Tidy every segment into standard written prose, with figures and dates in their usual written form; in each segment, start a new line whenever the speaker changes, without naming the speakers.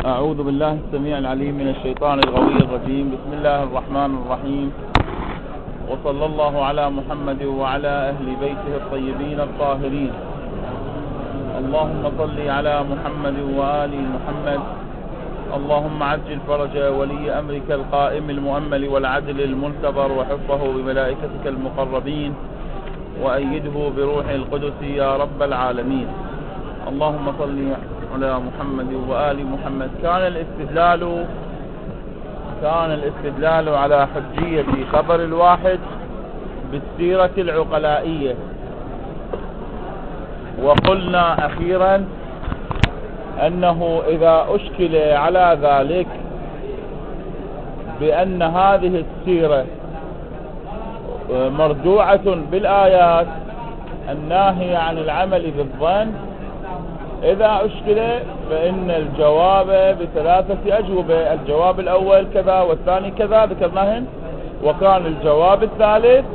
أعوذ بالله السميع العليم من الشيطان الغوي الرجيم. بسم الله الرحمن الرحيم، وصلى الله على محمد وعلى أهل بيته الطيبين الطاهرين. اللهم صل على محمد وآل محمد. اللهم عجل فرج ولي أمرك القائم المؤمل والعدل المنتظر، وحفظه بملائكتك المقربين، وأيده بروح القدس يا رب العالمين. اللهم صل على محمد وآل محمد. كان الاستدلال على حجية خبر الواحد بالسيرة العقلائية. وقلنا أخيرا أنه إذا أشكل على ذلك بأن هذه السيرة مرجوعة بالآيات الناهية عن العمل بالظن، إذا أشكل فإن الجواب بثلاثة أجوبة. الجواب الأول كذا والثاني كذا ذكرناهن. وكان الجواب الثالث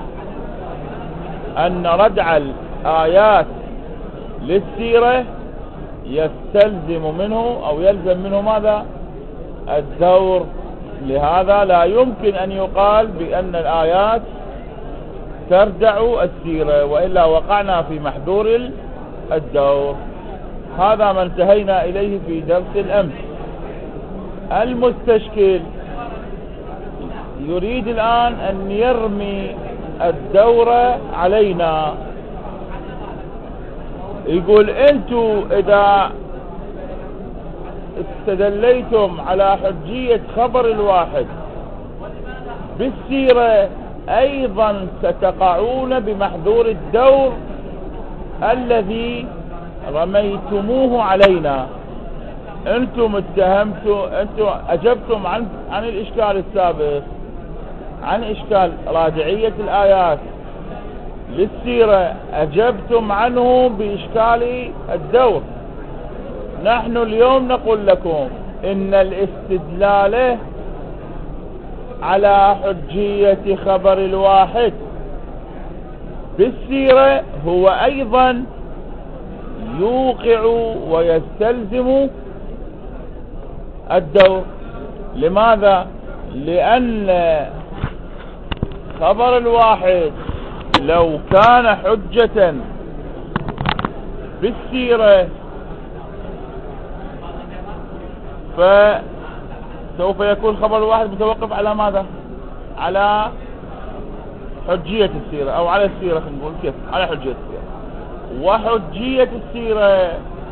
أن ردع الآيات للسيرة يستلزم منه أو يلزم منه ماذا؟ الدور. لهذا لا يمكن أن يقال بأن الآيات تردع السيرة، وإلا وقعنا في محذور الدور. هذا ما انتهينا إليه في درس الأمس. المستشكل يريد الآن أن يرمي الدور علينا. يقول أنتوا إذا استدليتم على حجية خبر الواحد بالسيرة أيضا ستقعون بمحذور الدور الذي رميتموه علينا. أنتم أجبتم عن الإشكال السابق، عن إشكال راجعية الآيات للسيرة، أجبتم عنه بإشكال الدور. نحن اليوم نقول لكم إن الاستدلال على حجية خبر الواحد بالسيرة هو أيضا يوقع ويستلزم الدور. لماذا؟ لأن خبر الواحد لو كان حجة بالسيرة فسوف يكون خبر الواحد متوقف على ماذا؟ على حجية السيرة، أو على السيرة، خلينا نقول كيف، على حجية السيرة. وحجية السيرة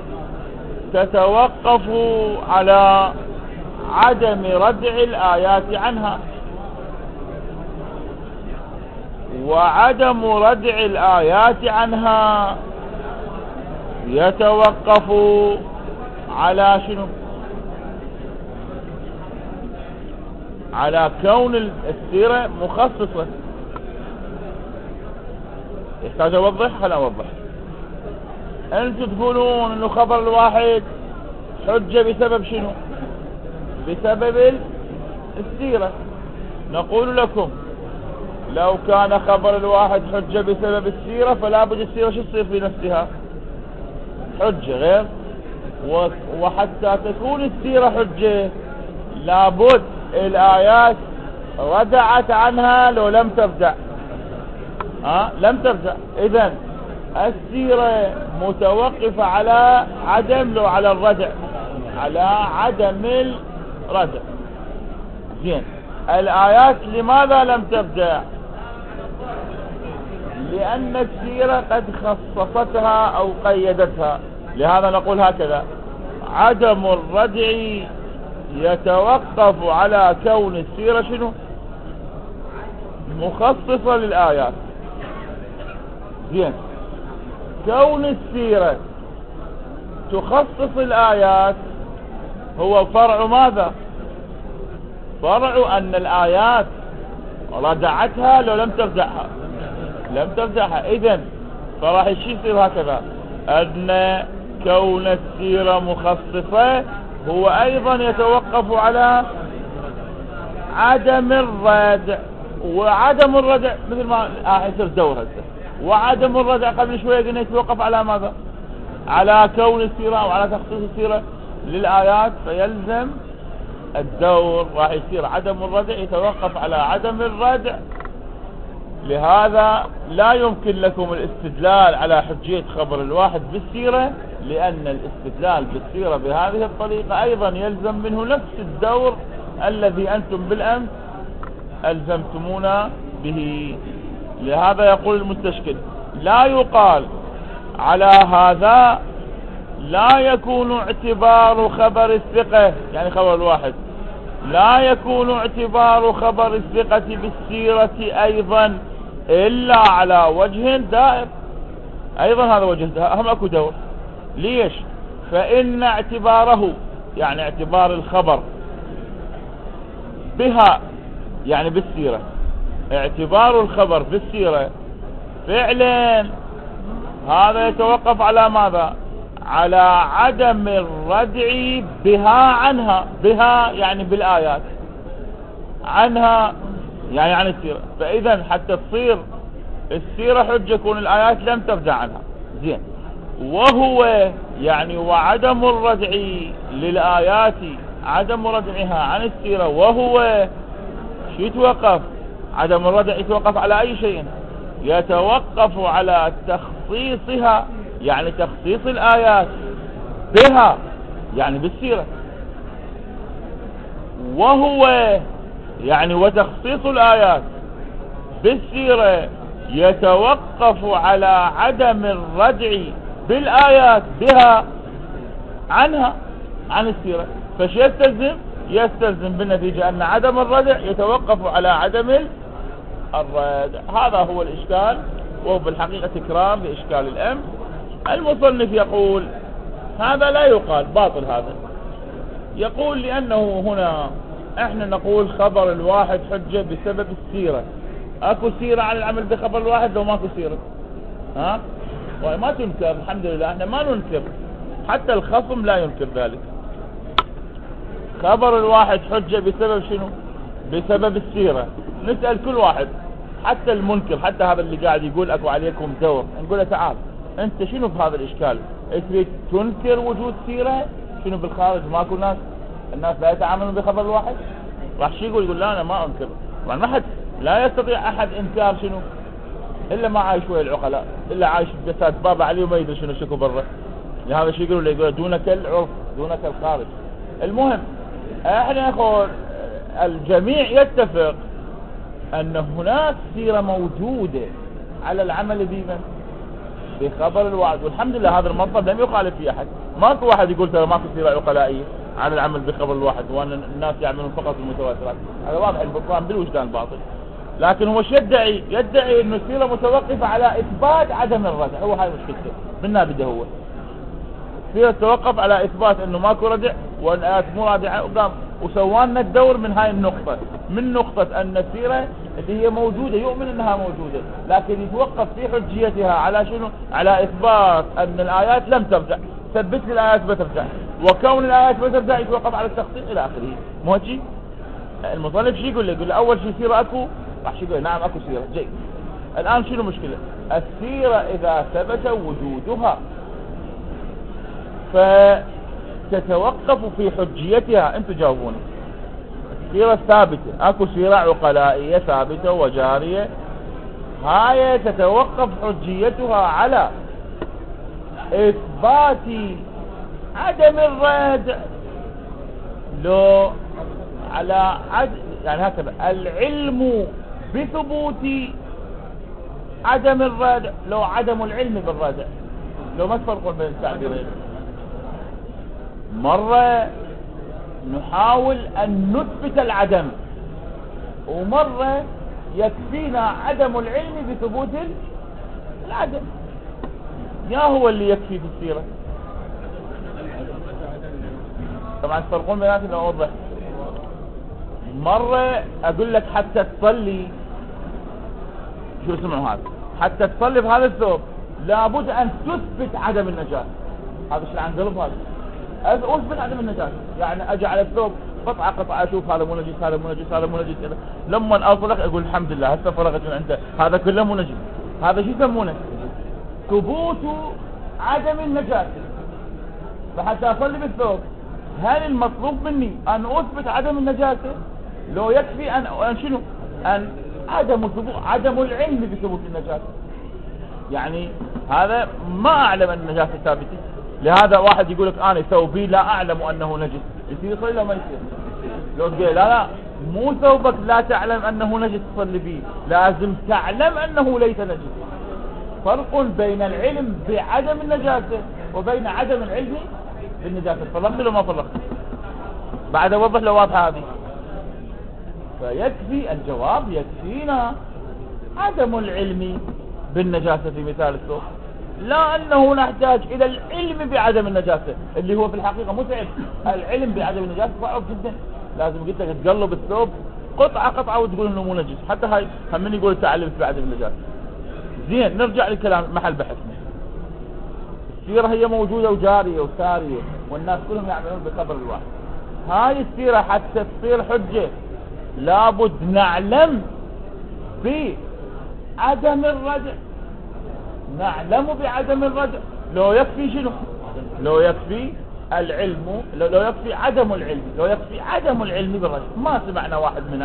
تتوقف على عدم ردع الآيات عنها، وعدم ردع الآيات عنها يتوقف على شنو؟ على كون السيرة مخصصة. يحتاج أوضح؟ خلنا أوضح. أنتم تقولون أنه خبر الواحد حجة بسبب شنو؟ بسبب السيرة. نقول لكم لو كان خبر الواحد حجة بسبب السيرة فلا بد السيرة شو تصير في نفسها؟ حجة. غير وحتى تكون السيرة حجة لابد الآيات ردعت عنها لو لم ترجع. لم ترجع. إذن السيرة متوقفة على عدم، لو على الردع، على عدم الردع. زين، الآيات لماذا لم ترجع؟ لأن السيرة قد خصصتها أو قيدتها. لهذا نقول هكذا: عدم الردع يتوقف على كون السيرة شنو؟ مخصصة للآيات. زين، كون السيرة تخصص الآيات هو فرع ماذا؟ فرع أن الآيات ردعتها لو لم ترجعها. لم ترجعها. إذن فراح يصير هكذا، أن كون السيرة مخصصة هو أيضا يتوقف على عدم الردع. وعدم الردع مثل ما يصير دور هسه. وعدم الردع قبل شوية قلنا يتوقف على ماذا؟ على كون السيرة أو على تخصيص السيرة. للآيات فيلزم الدور، راح يصير عدم الردع يتوقف على عدم الردع. لهذا لا يمكن لكم الاستدلال على حجية خبر الواحد بالسيرة، لأن الاستدلال بالسيرة بهذه الطريقة أيضا يلزم منه نفس الدور الذي أنتم بالأمس ألزمتمونا به. لهذا يقول المستشكل لا يقال على هذا لا يكون اعتبار خبر الثقة، يعني خبر الواحد لا يكون اعتبار خبر الثقة بالسيرة أيضا إلا على وجه دائر. أيضا هذا وجه دائر، هم أكو دور. ليش؟ فإن اعتباره يعني اعتبار الخبر بها يعني بالسيرة، اعتبار الخبر بالسيرة فعلا هذا يتوقف على ماذا؟ على عدم الردع بها عنها. بها يعني بالآيات، عنها يعني عن السيرة. فإذا حتى تصير السيرة حجة يكون الآيات لم ترجع عنها. زين. وهو يعني وعدم الردع للآيات عدم ردعها عن السيرة، وهو شو يتوقف؟ عدم الردع يتوقف على أي شيء؟ يتوقف على تخصيصها، يعني تخصيص الآيات بها يعني بالسيرة. وهو يعني وتخصيص الآيات بالسيرة يتوقف على عدم الردع بالآيات بها عنها عن السيرة. فش يستلزم؟ يستلزم بالنتيجة أن عدم الردع يتوقف على عدم الردع. هذا هو الإشكال، وهو بالحقيقة تكرار لإشكال الأمس. المصنف يقول هذا لا يقال، باطل هذا. يقول لأنه هنا احنا نقول خبر الواحد حجة بسبب السيرة. اكو سيرة على العمل بخبر الواحد لو ماكو سيرة؟ ها؟ وما تنكر، الحمد لله احنا ما ننكر، حتى الخصم لا ينكر ذلك. خبر الواحد حجة بسبب شنو؟ بسبب السيرة. نسأل كل واحد حتى المنكر، حتى هذا اللي قاعد يقول اكو عليكم دور، نقول له تعال انت شنو بهذا الاشكال؟ تريد تنكر وجود سيرة؟ شنو بالخارج ماكو ناس؟ الناس لا يتعاملون بخبر الواحد؟ راح شي يقول لا انا ما انكر. طبعا ما حد لا يستطيع احد انكار شنو الا ما عايش ويا العقلاء، الا عايش بجسد بابا عليه وما يدري شنو شكو برا. لهذا شي يقولوا له، يقول دونك العرف دونك الخارج. المهم احنا نقول الجميع يتفق ان هناك سيرة موجودة على العمل بما بخبر الوعد، والحمد لله هذا المطلب لم يخالف فيه احد. ماكو واحد يقول ترى ماكو سيرة عقلائية على العمل بخبر الواحد وان الناس يعملون فقط المتواترات. هذا واضح البطلان بالوجدان باطل. لكن هو يدعي انه السيرة متوقفة على اثبات عدم الردع. هو هاي مشكلته من بده هو السيرة توقف على اثبات انه ماكو ردع وان الايات مو رادعة، وقام وسوانا الدور من هاي النقطة، من نقطة ان السيرة اللي هي موجودة يؤمن انها موجودة، لكن يتوقف في حجيتها على شنو؟ على اثبات ان الايات لم ترجع. ثبت لي الايات بترجع، وكون الايات بترجع يتوقف على التخصيص الى اخره. مو هيك المصنف شي يقول له اول شيء سيرة اكو، راح شي يقول نعم اكو سيرة. جيد. الان شنو مشكلة؟ السيرة اذا ثبت وجودها فتتوقف في حجيتها. انتم جاوبوني. السيرة ثابتة، اكو سيرة عقلائية ثابتة وجارية، هاي تتوقف حجيتها على اثبات عدم الردع، لو على يعني هكذا العلم بثبوت عدم الردع، لو عدم العلم بالردع. لو ما تفرقون بين التعبيرين. مرة نحاول أن نثبت العدم، ومرة يكفينا عدم العلم بثبوت العدم. يا هو اللي يكفي في السيرة. طبعا تفرقون بيناتنا أوضح. مرة أقول لك حتى تصلي، شو اسمعوا هذا، حتى تصلي بهذا الثوب لابد أن تثبت عدم النجاة. هذا شو عن قلب هذا؟ اثبت عدم النجاة، يعني اجي على الثوب قطعة اشوف هذا مو نجس هذا مو نجس هذا مو نجس. لما اطلق اقول الحمد لله هسه فرغت من عنده، هذا كله مو نجس. هذا شو يسمونه؟ ثبوت عدم النجاة. فحتى اصلي بالثوب هل المطلوب مني ان اثبت عدم النجاسة؟ لو يكفي ان شنو؟ ان عدم العلم بثبوت النجاسة. يعني هذا ما اعلم ان النجاسة ثابتة. لهذا واحد يقول لك انا ثوبي لا اعلم انه نجس، يصير يصلي لو ما يصير؟ لو تقول لا مو ثوبك لا تعلم انه نجس تصلي فيه، لازم تعلم انه ليس نجس. فرق بين العلم بعدم النجاسة وبين عدم العلم بالنجاسة. فرقت لو ما فرقت؟ بعد اوضح لو واضحة هذه. فيكفي الجواب، يكفينا عدم العلم بالنجاسة في مثال الثوب، لا انه نحتاج الى العلم بعدم النجاسة اللي هو في الحقيقة متعب. العلم بعدم النجاسة صعب جدا. لازم قلت لك تقلب الثوب قطعة وتقول انه مو نجس. حتى هاي هم يقول تعلم بعدم النجاسة. زين، نرجع للكلام محل بحثنا. السيرة هي موجودة وجارية وسارية والناس كلهم يعملون بخبر الواحد. هاي السيرة حتى تصير حجة لابد نعلم بعدم الرجع. نعلم بعدم الرجع. لو يكفي شنو؟ لو يكفي العلم، لو يكفي عدم العلم، لو يكفي عدم العلم بالرجع. ما سمعنا واحد منها.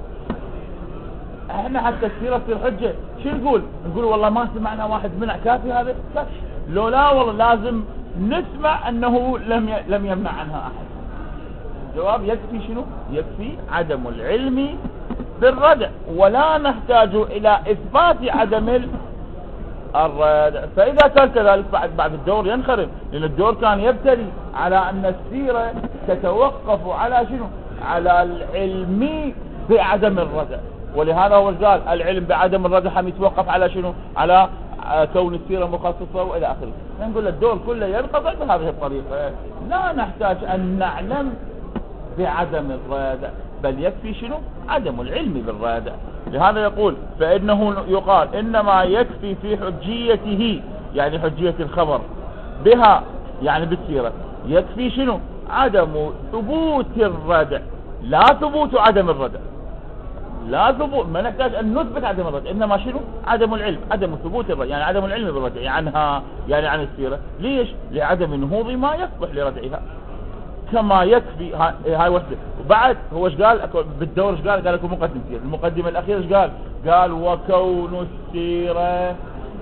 احنا حتى السيرة تصير حجة شو نقول؟ نقول والله ما سمعنا واحد منع. كافي هذا؟ كافي. لو لا والله لازم نسمع انه لم يمنع عنها احد. الجواب يكفي شنو؟ يكفي عدم العلم بالردع، ولا نحتاج الى اثبات عدم الردع. فاذا كان كذلك بعد الدور ينخرم، لان الدور كان يبتلي على ان السيرة تتوقف على شنو؟ على العلم بعدم الردع. ولهذا هو قال العلم بعدم الردع هم يتوقف على شنو؟ على كون السيرة مخصصة والى اخره. نقول الدور كله ينقطع بهذه الطريقة. لا نحتاج ان نعلم بعدم الردع، بل يكفي شنو؟ عدم العلم بالردع. لهذا يقول فإنه يقال إنما يكفي في حجيته، يعني حجية الخبر بها يعني بالسيرة، يكفي شنو؟ عدم ثبوت الردع، لا ثبوت عدم الردع. لا ثبوت، ما نحتاج أن نثبت عدم الردع، إنما شنو؟ عدم العلم، عدم ثبوت الردع، يعني عدم العلم بالردع عنها، يعني عن السيرة. ليش؟ لعدم نهوض ما يصلح لردعها. كما يكفي هاي وحده. وبعد هو ايش قال بالدور؟ ايش قال لكم مقدمتين. المقدمه الاخيره ايش قال؟ قال وكون السيره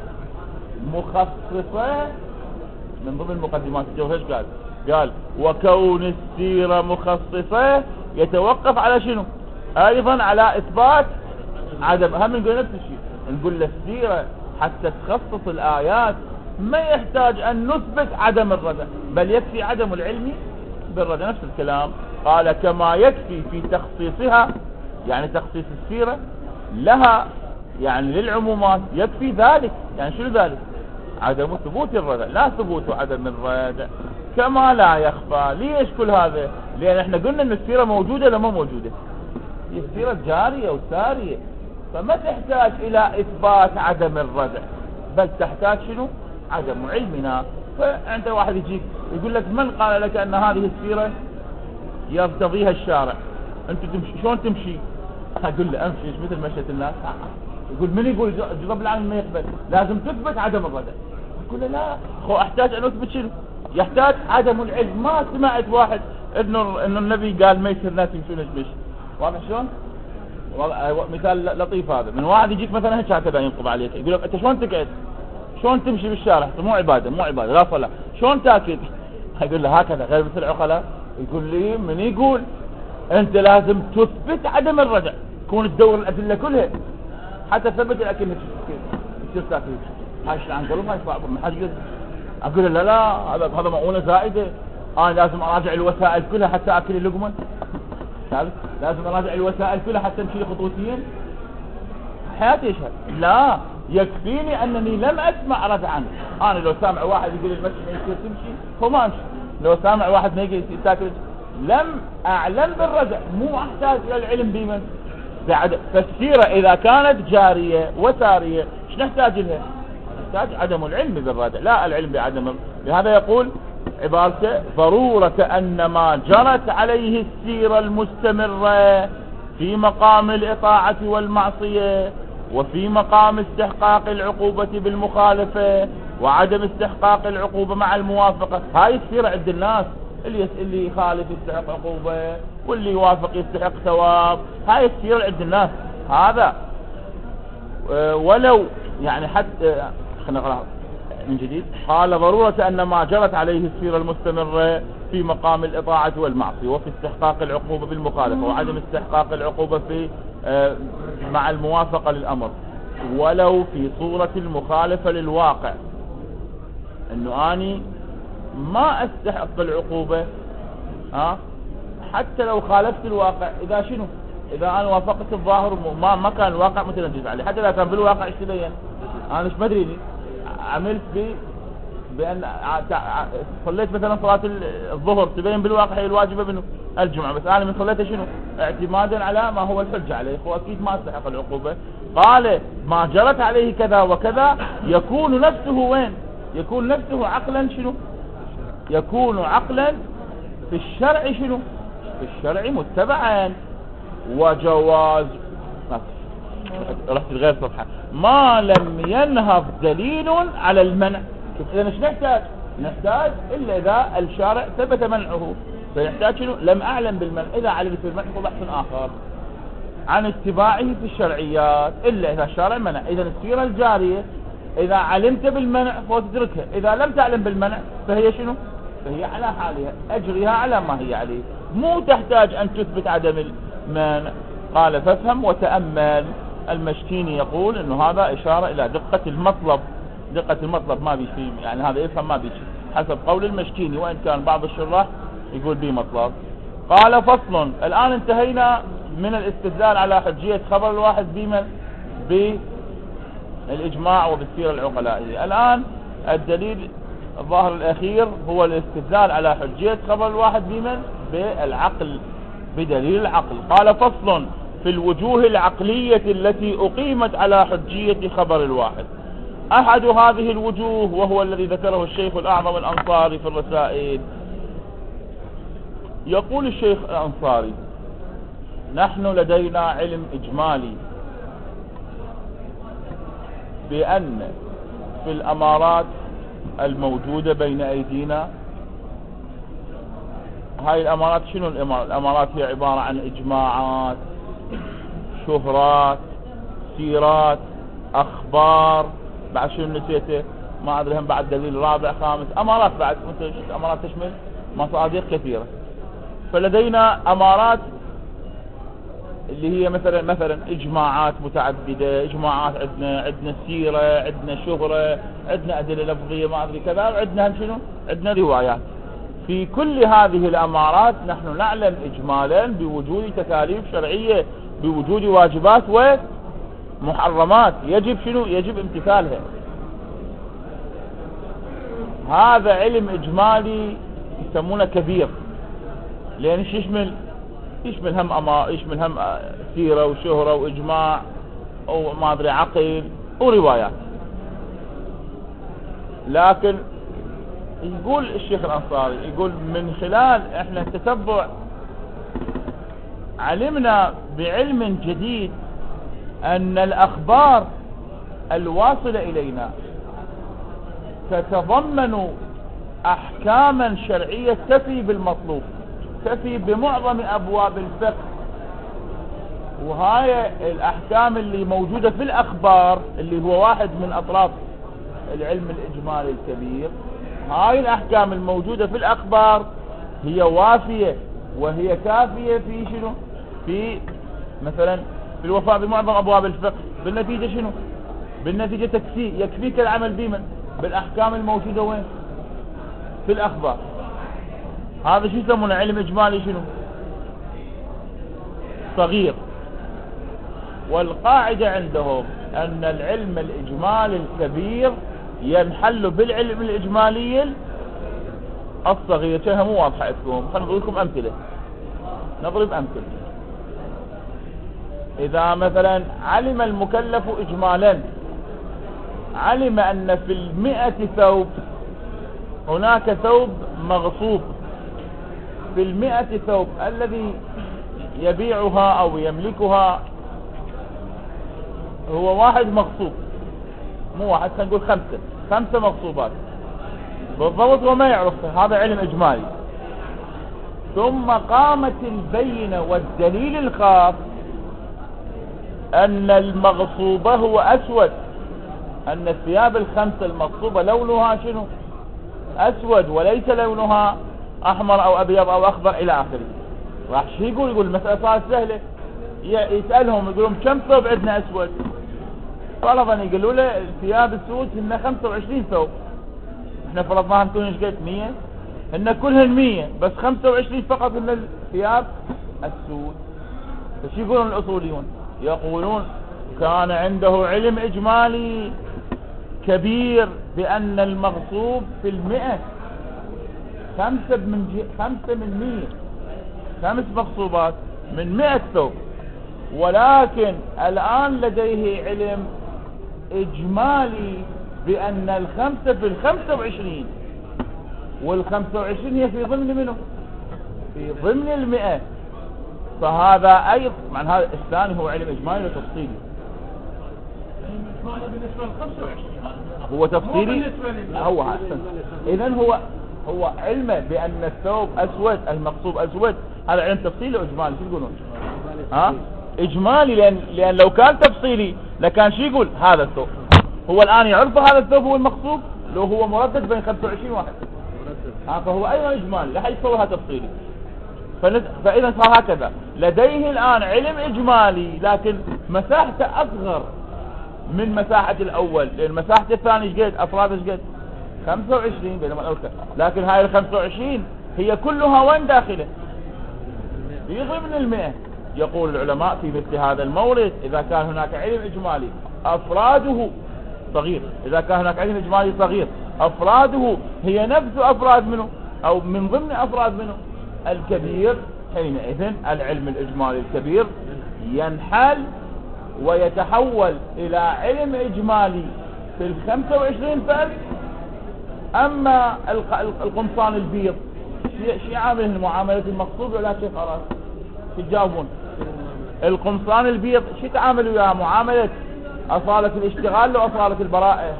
مخصصه. من ضمن المقدمات الجوهر ايش قال؟ قال وكون السيره مخصصه يتوقف على شنو؟ ايضا على اثبات عدم. هم نقول نفس الشيء، نقول السيره حتى تخصص الايات ما يحتاج ان نثبت عدم الردع، بل يكفي عدم العلم بالردع. نفس الكلام قال كما يكفي في تخصيصها، يعني تخصيص السيرة لها يعني للعمومات، يكفي ذلك. يعني شنو ذلك؟ عدم ثبوت الردع، لا ثبوت عدم الردع. كما لا يخفى. ليش كل هذا؟ لان احنا قلنا ان السيرة موجودة ولا ما موجودة؟ السيرة جارية وسارية، فما تحتاج الى اثبات عدم الردع، بل تحتاج شنو؟ عدم علمنا. فانت واحد يجيك يقول لك من قال لك ان هذه السيرة يرتضيها الشارع؟ انت تمشي شلون تمشي؟ اقول له امشي مثل مشيت الناس. يقول من يقول رب العالمين ما يقبل؟ لازم تثبت عدم الردع. يقول له لا اخو احتاج ان اثبت شنو؟ يحتاج عدم العلم. ما سمعت واحد انه النبي قال ما يصير الناس يمشون ايش واضح شلون؟ مثال لطيف هذا. من واحد يجيك مثلا هيك هكذا ينقب عليك يقول لك انت شلون تقعد؟ شلون تمشي بالشارع؟ مو عبادة، مو عبادة، لا صلاة. شلون تاكل؟ يقول له هكذا غير مثل العقلاء. يقول لي من يقول؟ انت لازم تثبت عدم الردع، تكون تدور الادله كلها حتى تثبت الاكل تصير تاكل. هاي عن قلب هاي صعبه. ما حد يقول. اقول له لا هذا مؤونه زائده. انا لازم اراجع الوسائل كلها حتى اكل اللقمه. لازم اراجع الوسائل كلها حتى امشي خطوتين. حياتي يشهد. لا، يكفيني انني لم اسمع ردعا. انا لو سامع واحد يقول المسجد ما يصير تمشي هو ما امشي. لو سامع واحد ما يجي تاكل لم اعلم بالردع، مو احتاج الى العلم بمن بعد. فالسيرة اذا كانت جارية وسارية ايش نحتاج لها؟ نحتاج عدم العلم بالردع، لا العلم بعدم. لهذا يقول عبارته ضرورة ان ما جرت عليه السيرة المستمرة في مقام الاطاعة والمعصية، وفي مقام استحقاق العقوبة بالمخالفة وعدم استحقاق العقوبة مع الموافقة. هاي السيرة عند الناس اللي يخالف يستحق عقوبة، واللي يوافق يستحق ثواب. هاي تصير عند الناس هذا. ولو يعني حتى خلينا نقرأ من جديد. قال ضرورة أن ما جرت عليه السيرة المستمرة في مقام الإطاعة والمعصية، وفي استحقاق العقوبة بالمخالفة، وعدم استحقاق العقوبة في مع الموافقة للأمر، ولو في صورة المخالفة للواقع، انه اني ما استحق العقوبة حتى لو خالفت الواقع. اذا شنو؟ اذا انا وافقت الظاهر ما كان الواقع متنجز عليه، حتى اذا كان بالواقع ايش تبين؟ انا مش مدري عملت بان صليت مثلا صلاة الظهر، تبين بالواقع هي الواجبة منه الجمعة، بس انا من صليتها شنو؟ اعتمادا على ما هو الحجة عليه، هو اكيد ما استحق العقوبة. قال ما جرت عليه كذا وكذا، يكون نفسه وين؟ يكون نفسه عقلا شنو؟ يكون عقلا في الشرع شنو؟ في الشرع متبعا. وجواز رحت غير صفحة ما لم ينهض دليل على المنع. إذا مش نحتاج إلا إذا الشارع ثبت منعه، فنحتاج شنو؟ لم أعلم بالمنع. إذا علمت بالمنع فبحث آخر عن اتباعه في الشرعيات، إلا إذا الشارع منع. إذا السيرة الجارية إذا علمت بالمنع فتتركها، إذا لم تعلم بالمنع فهي شنو؟ فهي على حالها، أجريها على ما هي عليه، مو تحتاج أن تثبت عدم المانع. قال فافهم وتأمل. المشكيني يقول إنه هذا إشارة إلى دقة المطلب. دقة المطلب ما بيشي، يعني هذا يفهم ما بيشي حسب قول المشكيني، وإن كان بعض الشراح يقول بيه مطلب. قال فصل. الآن انتهينا من الاستدلال على حجية خبر الواحد بالإجماع وبالسيرة العقلائية. الآن الدليل الظاهر الأخير هو الاستدلال على حجية خبر الواحد بالعقل، بدليل العقل. قال فصل في الوجوه العقلية التي أقيمت على حجية خبر الواحد. أحد هذه الوجوه وهو الذي ذكره الشيخ الأعظم الأنصاري في الرسائل. يقول الشيخ الأنصاري: نحن لدينا علم إجمالي بأن في الأمارات الموجودة بين أيدينا، هاي الأمارات شنو الأمارات؟ الأمارات هي عبارة عن إجماعات، شهرات، سيرات، أخبار، بعد شنو نسيته ما أدري، هم بعد دليل رابع خامس، أمارات بعد. أمارات تشمل مصادر كثيرة. فلدينا أمارات اللي هي مثلا إجماعات متعددة، إجماعات عندنا سيرة، عندنا شهرة، عندنا أدلة لفظية ما أدري كذا، وعندنا شنو؟ عندنا روايات. في كل هذه الأمارات نحن نعلم إجمالا بوجود تكاليف شرعية، بوجود واجبات ومحرمات يجب شنو؟ يجب امتثالها. هذا علم إجمالي يسمونه كبير، لأن يشمل هم سيرة وشهرة وإجماع وما أدري عقل وروايات. لكن يقول الشيخ الأنصاري، يقول من خلال احنا تتبع علمنا بعلم جديد أن الأخبار الواصلة إلينا تتضمن أحكاما شرعية تفي بالمطلوب، تفي بمعظم أبواب الفقه. وهاي الأحكام اللي موجودة في الأخبار اللي هو واحد من أطراف العلم الإجمالي الكبير، هاي الأحكام الموجودة في الأخبار هي وافية وهي كافية في شنو؟ في مثلا في الوفاء بمعظم أبواب الفقه. بالنتيجة شنو؟ بالنتيجة يكفيك العمل بمن؟ بالأحكام الموجودة وين؟ في الأخبار. هذا شو يسمونه؟ علم إجمالي شنو؟ صغير. والقاعدة عندهم أن العلم الإجمالي الكبير ينحل بالعلم الإجمالي الصغير. شيء مو واضحة عندكم، خلينا نضرب لكم أمثلة. نضرب أمثلة. إذا مثلا علم المكلف إجمالا، علم أن في 100 ثوب هناك ثوب مغصوب، في 100 ثوب الذي يبيعها أو يملكها هو واحد مغصوب، مو واحد، خلينا نقول 5 مغصوبات بالضبط وما يعرفها. هذا علم إجمالي. ثم قامت البينة والدليل الخاص أن المغصوب هو أسود، أن الثياب الخمسة المغصوبة لونها شنو؟ أسود وليس لونها أحمر أو أبيض أو أخضر إلى آخره. راح شو يقول المسألة صارت سهلة. يسألهم يقولون كم ثوب عندنا أسود؟ فرضا يقولوا له الثياب السود هن 25 ثوب. احنا فرضناها نكون ايش قد 100، هن كلهن 100 بس 25 فقط من الثياب السود. فشو يقولون الأصوليون؟ يقولون كان عنده علم إجمالي كبير بأن المغصوب في 100 5 من 100، 5 مغصوبات من 100 ثوب، ولكن الآن لديه علم إجمالي بأن الخمسة في 25، وال25 هي في ضمن منه؟ في ضمن 100. فهذا أيضا معنى هذا الثاني هو علم إجمالي وتفصيلي.
بالنسبة ل 25
هو تفصيلي. هو إذن هو علمه بأن الثوب أسود، المغصوب أسود، هذا علم تفصيلي وإجمالي. شو يقولون؟ إجمالي، لأن لو كان تفصيلي لكان شو يقول؟ هذا الثوب هو الآن يعرف هذا الثوب هو المغصوب لو هو مردد بين 25 واحد. فهو أيضا إجمالي لا يصورها تفصيلي. فإذا صار هكذا لديه الآن علم إجمالي لكن مساحته أصغر من مساحة الأول، لأن مساحة الثاني ايش قد؟ أفراد ايش قد؟ 25 بينما الأول. لكن هاي ال 25 هي كلها وين داخله؟ في ضمن 100. يقول العلماء في مثل هذا المورد إذا كان هناك علم إجمالي أفراده صغير، إذا كان هناك علم إجمالي صغير أفراده هي نفس أفراد منه أو من ضمن أفراد منه الكبير، حينئذ العلم الإجمالي الكبير ينحل ويتحول إلى علم إجمالي في 25 فرد. أما القمصان البيض شيء عامله معاملة المقصود ولا شيء خلاص؟ تجاوبون. القمصان البيض شو تعاملوا وياها؟ معاملة أصالة الاشتغال لو أصالة البراءة؟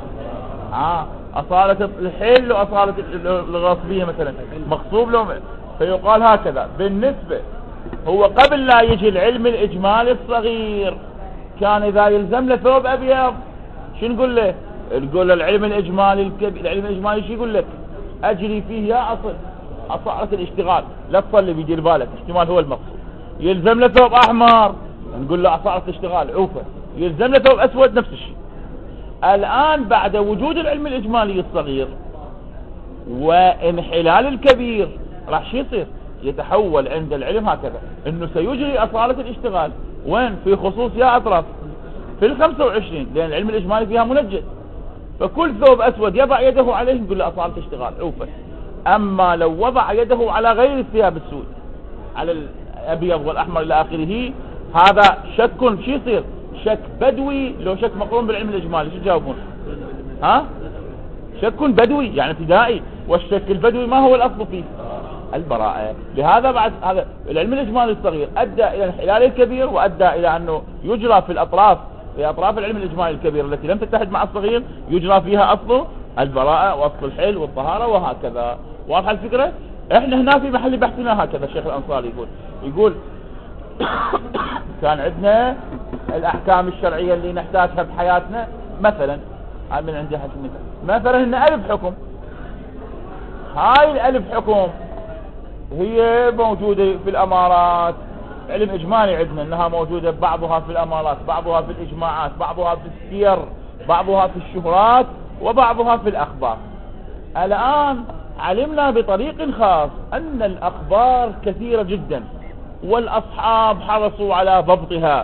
أصالة الحيل لو أصالة الغصبية مثلا؟ مغصوب لو. فيقال هكذا بالنسبة هو قبل لا يجي العلم الإجمالي الصغير كان إذا يلزم له ثوب أبيض شو نقول له؟ نقول له العلم الإجمالي الكبير. العلم الإجمالي شو يقول لك؟ أجري فيه يا أصالة الاشتغال، لا تصلي بيدير بالك احتمال هو المقصود. يلزم له ثوب أحمر نقول له أصالة الاشتغال عوفة. يلزم له ثوب أسود نفس الشيء. الآن بعد وجود العلم الإجمالي الصغير وانحلال الكبير راح شو يصير؟ يتحول عند العلم هكذا انه سيجري أصالة الاشتغال وين؟ في خصوص يا أطراف في 25، لأن العلم الإجمالي فيها منجد. فكل ثوب أسود يضع يده عليه نقول له أصالة اشتغال عوفة. أما لو وضع يده على غير الثياب السود على الأبيض والأحمر إلى آخره هذا شك شو يصير؟ شك بدوي لو شك مقرون بالعلم الإجمالي. شو تجاوبون؟ شك بدوي يعني ابتدائي، والشك البدوي ما هو الأصل فيه؟ البراءة. لهذا بعد هذا العلم الإجمالي الصغير أدى إلى الانحلال الكبير وأدى إلى أنه يجرى في الأطراف، في أطراف العلم الإجمالي الكبير التي لم تتحد مع الصغير يجرى فيها أصل البراءة وأصل الحل والطهارة وهكذا. واضحة الفكرة؟ احنا هنا في محل بحثنا هكذا. الشيخ الأنصاري يقول كان عندنا الأحكام الشرعية اللي نحتاجها بحياتنا مثلا من عندي حسن مثلا إن ألف حكم. هاي الألف حكم هي موجودة في الأمارات، علم إجمالي عندنا أنها موجودة بعضها في الأمارات، بعضها في الإجماعات، بعضها في السير، بعضها في الشهرات، وبعضها في الأخبار. الآن علمنا بطريق خاص أن الأخبار كثيرة جدا والأصحاب حرصوا على ضبطها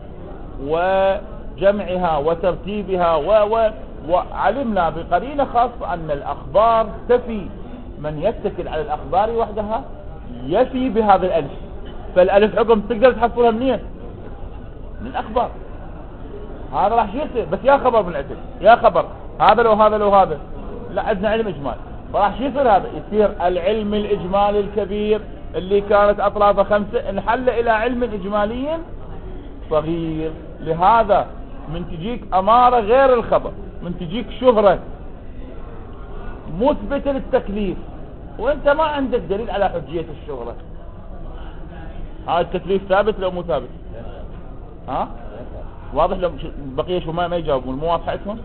وجمعها وترتيبها وعلمنا بقرينة خاصة أن الأخبار تفي، من يتكل على الأخبار وحدها يفي بهذا الألف. فالألف حكم تقدر تحصلها منين؟ من الأخبار. هذا راح يصير بس يا خبر من العتل يا خبر هذا لو هذا لو هذا، لا عندنا علم إجمالي فراح يصير هذا يصير العلم الإجمالي الكبير اللي كانت أطرافه 5 انحل إلى علم إجمالي صغير. لهذا من تجيك أمارة غير الخبر، من تجيك شهرة مثبتة للتكليف وانت ما عندك دليل على حجية الشهرة، هذا التكليف ثابت لو مو ثابت؟ ها واضح؟ لو بقية شو ما يجاوبون مو واضحتهم.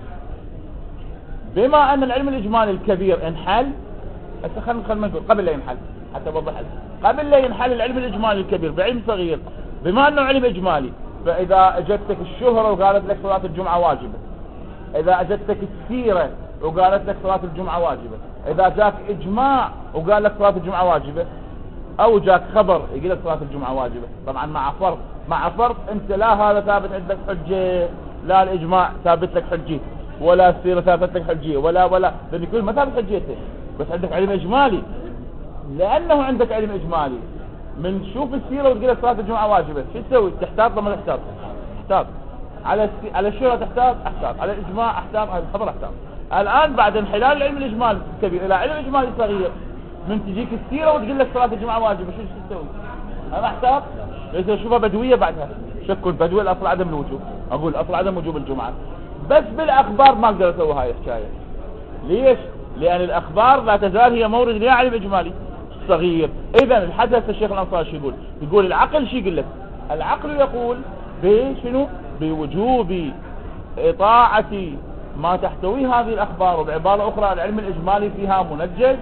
بما ان العلم الاجمالي الكبير انحل، هسه خلينا نقول قبل لا ينحل حتى اوضح لك، قبل لا ينحل العلم الاجمالي الكبير بعلم صغير، بما انه علم اجمالي، فاذا اجتك الشهرة وقالت لك صلاة الجمعة واجبة، اذا اجتك السيرة وقالت لك صلاة الجمعة واجبة، اذا جاك اجماع وقال لك صلاة الجمعة واجبة، او جاك خبر يقول لك صلاة الجمعة واجبة، طبعا مع فرق انت لا هذا ثابت عندك حجة، لا الاجماع ثابت لك حجة، ولا السيرة ثابت لك حجية، ولا لان يكون ما ثابت حجيته، بس عندك علم اجمالي. لانه عندك علم اجمالي من تشوف السيرة وتقول لك صلاة الجمعة واجبة، شو تسوي؟ تحتاط لما تحتاط على الشهرة، احتاط على الاجماع، احتاط على الخبر، احتاط. الان بعد انحلال العلم الاجمالي الكبير الى علم اجمالي صغير، من تجيك السيرة وتقول لك صلاة الجمعة واجبة، شو تسوي؟ انا احتاط ليس اشوفها بدوية بعدها، شكل بدوية الاصل عدم الوجوب، اقول اصل عدم وجوب الجمعة، بس بالاخبار ما اقدر اسوي هاي الحكاية. ليش؟ لان الاخبار لا تزال هي مورد لعلم اجمالي صغير. اذا الحدث الشيخ الانصاري شو يقول العقل شو يقول لك؟ العقل يقول بشنو؟ بوجوب اطاعة ما تحتوي هذه الاخبار، وبعبارة اخرى العلم الاجمالي فيها منجز،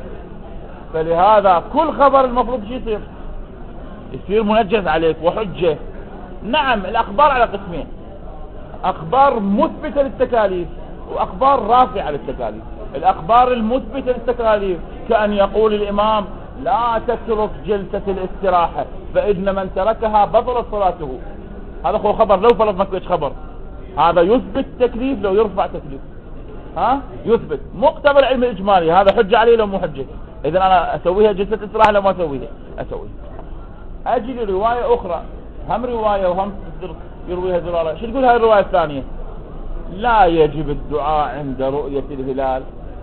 فلهذا كل خبر المفروض شو يصير منجز عليك وحجة. نعم الاخبار على قسمين، اخبار مثبتة للتكاليف واخبار رافعة للتكاليف. الاخبار المثبتة للتكاليف كأن يقول الامام لا تترك جلسة الاستراحة فإن من تركها بطلت صلاته، هذا هو خبر، لو فرض ما كنتش خبر، هذا يثبت تكليف لو يرفع تكليف، يثبت مقتضى العلم الاجمالي، هذا حجة عليه لو مو حجة. اذا انا اسويها جلسة استراحة لو ما اسويها اسويها. اجي لرواية اخرى، هم رواية وهم يرويها زرارة، شو تقول هاي الرواية الثانية؟ لا يجب الدعاء عند رؤية الهلال،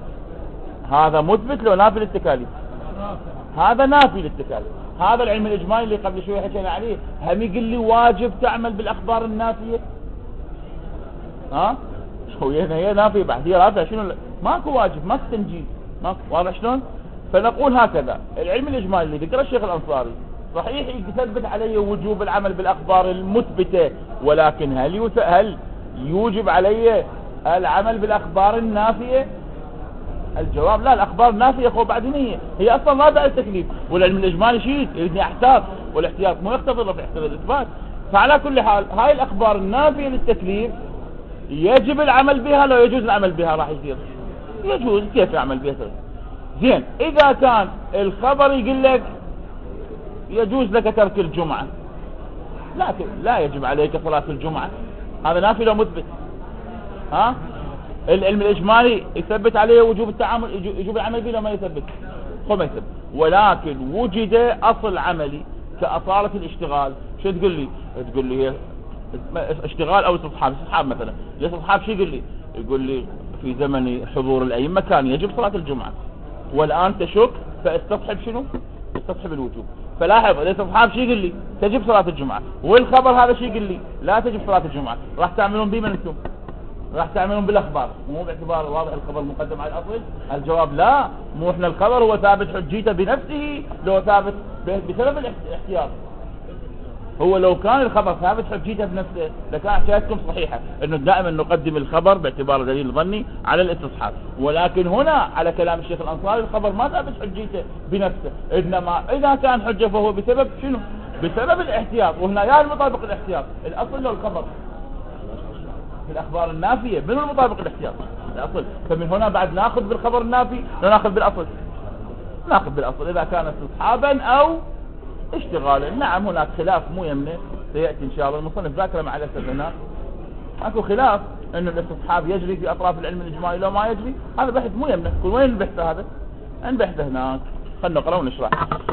هذا مثبت لو نافي للتكاليف؟ هذا نافي للتكاليف. هذا العلم الاجمالي اللي قبل شوي حكينا عليه، هم يقول لي واجب تعمل بالاخبار النافية؟ شو هي نافية بعد، هي رافعة، شنو ماكو واجب، ماكو تنجيز، ماكو. واضح شلون؟ فنقول هكذا العلم الاجمالي اللي ذكره الشيخ الانصاري صحيح يثبت علي وجوب العمل بالاخبار المثبتة، ولكن هل يوجب علي العمل بالاخبار النافية؟ الجواب لا، الاخبار النافية هو بعدينية، هي اصلا ما داعي التكليف، والعلم الاجمالي شيء يريدني احتاط، والاحتياط مو يقتضي الرفع، يقتضي الاثبات. فعلى كل حال هاي الاخبار النافية للتكليف يجب العمل بها، لو يجوز العمل بها راح يصير يجوز، كيف يعمل بها؟ زين اذا كان الخبر يقول لك يجوز لك ترك الجمعة، لا يجب عليك صلاة الجمعة، هذا نافي لو مثبت. العلم الاجمالي يثبت عليه وجوب التعامل، يجوب العمل به لو ما يثبت، هو ما يثبت، ولكن وجد اصل عملي كأصالة الاشتغال. شو تقول لي؟ تقول لي اشتغال او استصحاب مثلا، الاستصحاب شو يقول لي في زمن حضور الائمة كان يجب صلاة الجمعة، والان تشك فاستصحب شنو؟ استصحب الوجوب. فلاحظ الاستصحاب شو يقول لي؟ تجب صلاة الجمعة، والخبر هذا شو يقول لي؟ لا تجب صلاة الجمعة. راح تعملون بمن انتم؟ راح تعملون بالاخبار، مو باعتبار واضح الخبر مقدم على الاصل؟ الجواب لا، مو احنا الخبر هو ثابت حجيته بنفسه، لو ثابت بسبب الاحتياط. هو لو كان الخبر ثابت حجيته بنفسه لكان حكايتكم صحيحة، انه دائما نقدم الخبر باعتبار دليل ظني على الاستصحاب، ولكن هنا على كلام الشيخ الانصاري الخبر ما ثابت حجيته بنفسه، انما اذا كان حجة فهو بسبب شنو؟ بسبب الاحتياط. وهنا يا المطابق الاحتياط الاصل لو الخبر في الاخبار النافية، من المطابق الاحتياط الاصل. فمن هنا بعد ناخذ بالخبر النافي، ناخذ بالاصل، ناخذ بالاصل اذا كان استصحابا او اشتغالا. نعم هناك خلاف مو يمنع، سيأتي ان شاء الله المصنف ذاكره مع الاسف. هنا اكو خلاف انه الاستصحاب يجري في اطراف العلم الاجمالي لو ما يجري، هذا بحث مو يمنع. كل وين البحث هذا؟ البحث هناك، خلنا نقرا ونشرح.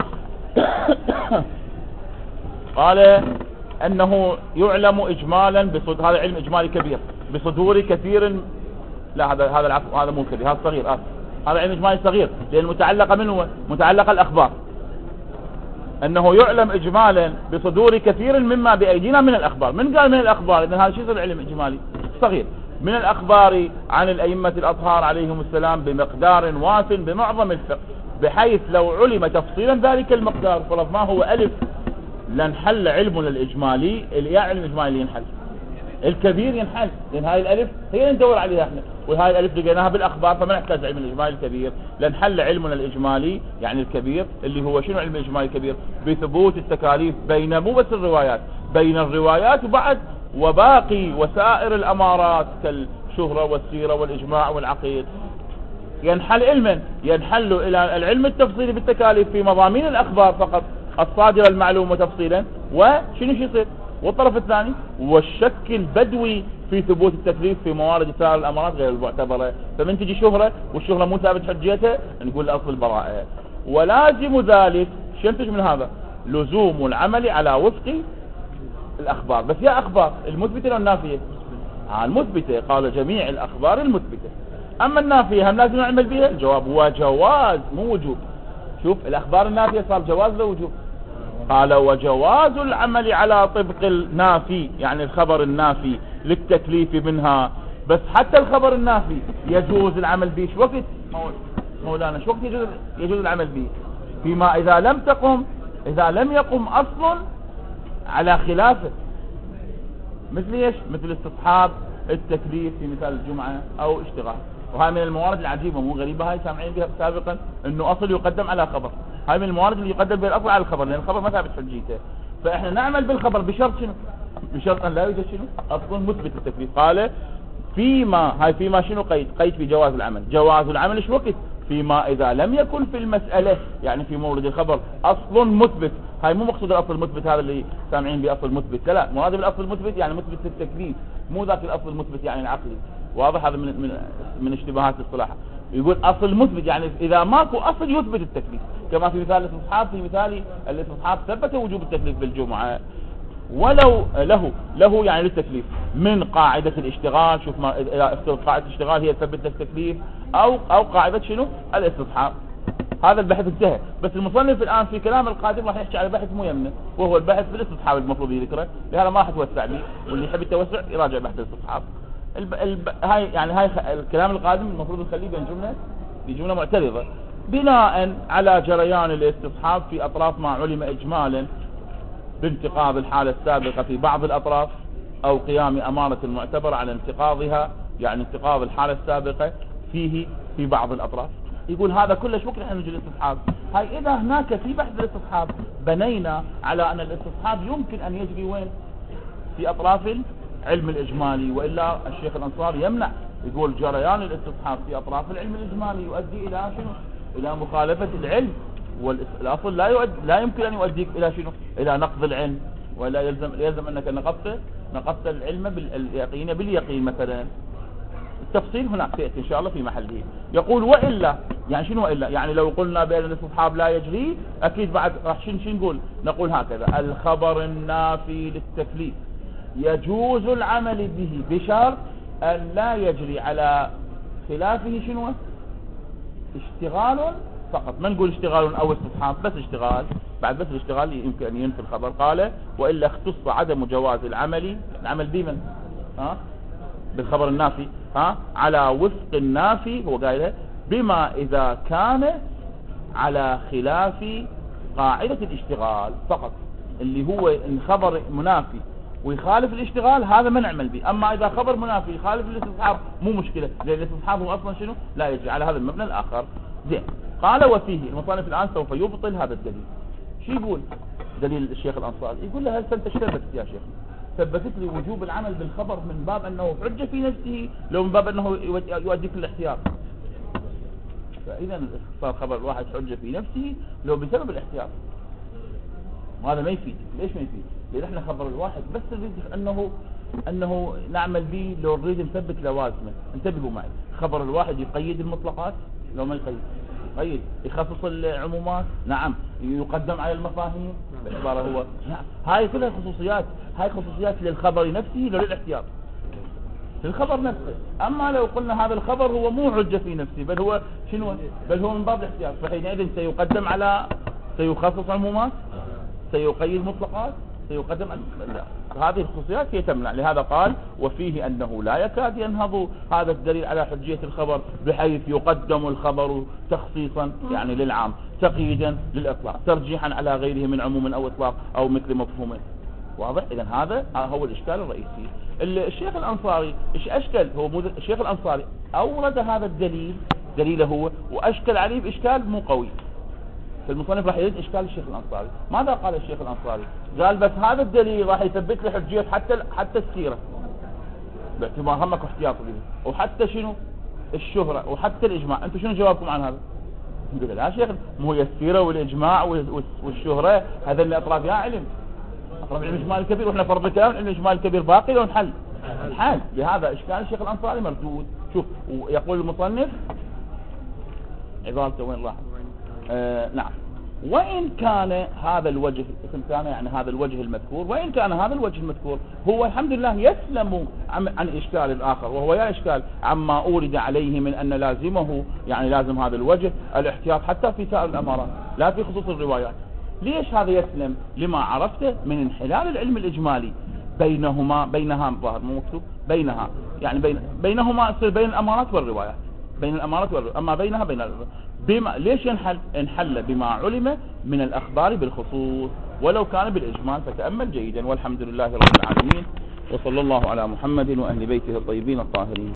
قال انه يعلم اجمالا هذا علم اجمالي كبير بصدور كثير، لا هذا العفو، هذا مو كبير، هذا صغير، هذا علم اجمالي صغير، لان متعلقه منه متعلقه الاخبار. انه يعلم اجمالا بصدور كثير مما بايدينا من الاخبار. من قال من الاخبار؟ اذا هذا شيء يصير علم اجمالي صغير. من الاخبار عن الائمه الاطهار عليهم السلام بمقدار واف بمعظم الفقه، بحيث لو علم تفصيلا ذلك المقدار، فرض ما هو الف لانحل علمنا الإجمالي. الياء علم الإجمالي ينحل، الكبير ينحل، لأن هاي الألف هي اللي ندور عليها احنا، وهاي الألف لقيناها بالأخبار، فما نحتاج علم الإجمالي الكبير. لانحل علمنا الإجمالي يعني الكبير، اللي هو شنو علم الإجمالي الكبير؟ بثبوت التكاليف بين مو بس الروايات، بين الروايات وبعد وباقي وسائر الأمارات كالشهرة والسيرة والإجماع والعقيد. ينحل علما، ينحل إلى العلم التفصيلي بالتكاليف في مضامين الأخبار فقط الصادرة المعلومة تفصيلا، وشنو يصير؟ والطرف الثاني والشك البدوي في ثبوت التكليف في موارد سائر الأمارات غير المعتبرة. فمن تجي شهرة والشهرة مو ثابت حجيتها نقول أصل البراءة. ولازم ذلك شو ينتج من هذا؟ لزوم العمل على وفق الأخبار. بس يا أخبار المثبتة ولا النافية؟ المثبتة، قال جميع الأخبار المثبتة. أما النافية هم لازم نعمل بها؟ الجواب هو جواز مو وجوب. شوف الأخبار النافية صار جواز لو وجوب. قال وجواز العمل على طبق النافي، يعني الخبر النافي للتكليف منها. بس حتى الخبر النافي يجوز العمل به. شو وقت مولانا شو وقت يجوز العمل به؟ فيما إذا لم يقم أصل على خلافه. مثل ايش؟ مثل استصحاب التكليف في مثال الجمعة او اشتغال. وهاي من الموارد العجيبة مو غريبة، هاي سامعين بها سابقا انه اصل يقدم على خبر. هاي من الموارد اللي يقدم بها الاصل على الخبر، لان الخبر ما ثابت حجيته. فاحنا نعمل بالخبر بشرط شنو؟ بشرط ان لا يوجد شنو؟ اصل مثبت التكليف. قال فيما، هاي فيما شنو قيد في جواز العمل. جواز العمل ايش وقت؟ فيما اذا لم يكن في المسألة، يعني في مورد الخبر اصل مثبت. هاي مو مقصود الاصل المثبت هذا اللي سامعين باصل مثبت، لا مراد بالاصل المثبت يعني مثبت التكليف، مو ذاك الاصل المثبت يعني العقلي. واضح؟ هذا من اشتباهات الاصطلاح. يقول اصل مثبت يعني اذا ماكو اصل يثبت التكليف، كما في مثال الاستصحاب. في مثال الاستصحاب ثبت وجوب التكليف بالجمعة ولو له يعني للتكليف من قاعدة الاشتغال. شوف ما اذا افترض قاعدة الاشتغال هي تثبت التكليف او قاعدة شنو؟ الاستصحاب. هذا البحث انتهى. بس المصنف الآن في كلام القادم راح يحكي على بحث مو يمنه، وهو البحث في الاستصحاب المفروض يذكره، لهذا ما راح اتوسع به، واللي يحب التوسع يراجع بحث الاستصحاب. هاي الكلام القادم المفروض نخليه بجملة معترضة بناء على جريان الاستصحاب في أطراف ما علم إجمالا بانتقاض الحالة السابقة في بعض الأطراف، أو قيام أمارة المعتبر على انتقاضها، يعني انتقاض الحالة السابقة في بعض الأطراف. يقول هذا كله شو نحن نجي الاستصحاب. هاي إذا هناك في بحث الاستصحاب بنينا على أن الاستصحاب يمكن أن يجري وين؟ في أطراف العلم الإجمالي، وإلا الشيخ الأنصار يمنع، يقول جريان الاستصحاب في أطراف العلم الإجمالي يؤدي إلى شنو؟ إلى مخالفة العلم، والأصل لا يمكن أن يؤديك إلى شنو؟ إلى نقض العلم، ولا يلزم أنك نقضت العلم باليقين مثلا. التفصيل هناك سيأتي إن شاء الله في محله. يقول وإلا، يعني شنو وإلا؟ يعني لو قلنا بأن الاستصحاب لا يجري أكيد بعد راح شنو نقول هكذا: الخبر النافي للتكليف يجوز العمل به بشرط أن لا يجري على خلافه شنو؟ اشتغال فقط. ما نقول اشتغال أو استصحاب، بس اشتغال. بعد بس الاشتغال يمكن أن ينفي الخبر. قال وإلا اختص عدم جواز العمل بمن؟ بالخبر النافي على وفق النافي، هو قايله بما إذا كان على خلاف قاعدة الاشتغال فقط، اللي هو ان خبر منافي ويخالف الاشتغال هذا ما نعمل به. اما اذا خبر منافي يخالف الاستصحاب مو مشكلة، لان الاستصحاب هو اصلا شنو؟ لا يجري على هذا المبنى الاخر. زين. قال وفيه المصنف الان سوف يبطل هذا الدليل. شو يقول دليل الشيخ الانصاري؟ يقول له هل انت اشتبكت يا شيخ؟ ثبتت لي وجوب العمل بالخبر من باب انه حجة في نفسه، لو من باب انه يؤديك الاحتياط. فاذا صار خبر الواحد حجة في نفسه لو بسبب الاحتياط، وهذا ما يفيد. ليش ما يفيد؟ لان احنا خبر الواحد بس نريد انه نعمل به لو نريد نثبت لوازمه. انتبهوا معي، خبر الواحد يقيد المطلقات لو ما يقيد يخصص العمومات، نعم، يقدم على المفاهيم باعتباره هو، نعم. هاي كلها خصوصيات، هاي خصوصيات للخبر نفسه لو للاحتياط للخبر نفسه. اما لو قلنا هذا الخبر هو مو حجة في نفسه، بل هو شنو؟ بل هو من باب الاحتياط، فحينئذ سيقدم على، سيخصص عمومات، سيقيد مطلقات، سيقدم هذه الخصوصيات هي تمنع. لهذا قال وفيه أنه لا يكاد ينهض هذا الدليل على حجية الخبر بحيث يقدم الخبر تخصيصا يعني للعام، تقييدا للإطلاق، ترجيحا على غيره من عموم أو إطلاق أو مثل مفهوم. واضح؟ إذن هذا هو الإشكال الرئيسي. الشيخ الأنصاري إيش أشكل؟ هو الشيخ الأنصاري أورد هذا الدليل دليله هو وأشكل عليه بإشكال مو قوي. فالمصنف راح يريد إشكال الشيخ الأنصاري. ماذا قال الشيخ الأنصاري؟ قال بس هذا الدليل راح يثبت لي حجية حتى السيرة باعتبار همك واحتياط به، وحتى شنو الشهرة، وحتى الإجماع. أنتم شنو جوابكم عن هذا؟ يقول لا شيخ، مو هي السيرة والإجماع والشهرة هذا اللي أطراف يا علم، أطراف علم الإجماع الكبير، وإحنا فرض كلام علم الإجماع الكبير باقي لون حل الحال. لهذا إشكال الشيخ الأنصاري مردود. شوف ويقول المصنف عبارته وين راح؟ نعم. وإن كان هذا الوجه اسم كان يعني هذا الوجه المذكور، وإن كان هذا الوجه المذكور هو الحمد لله يسلم عن إشكال الآخر، وهو يا إشكال عما أورد عليه من أن لازمه يعني لازم هذا الوجه الاحتياط حتى في سائر الأمارات لا في خصوص الروايات. ليش هذا يسلم؟ لما عرفته من انحلال العلم الإجمالي بينها ظاهر مو مكتوب بينها يعني بينهما يصير بين الأمارات والروايات، بين الأمارات والروايات، أما بينها بين الروايات. ليش انحل بما علم من الأخبار بالخصوص ولو كان بالإجمال. فتأمل جيدا. والحمد لله رب العالمين، وصلى الله على محمد وأهل بيته الطيبين الطاهرين.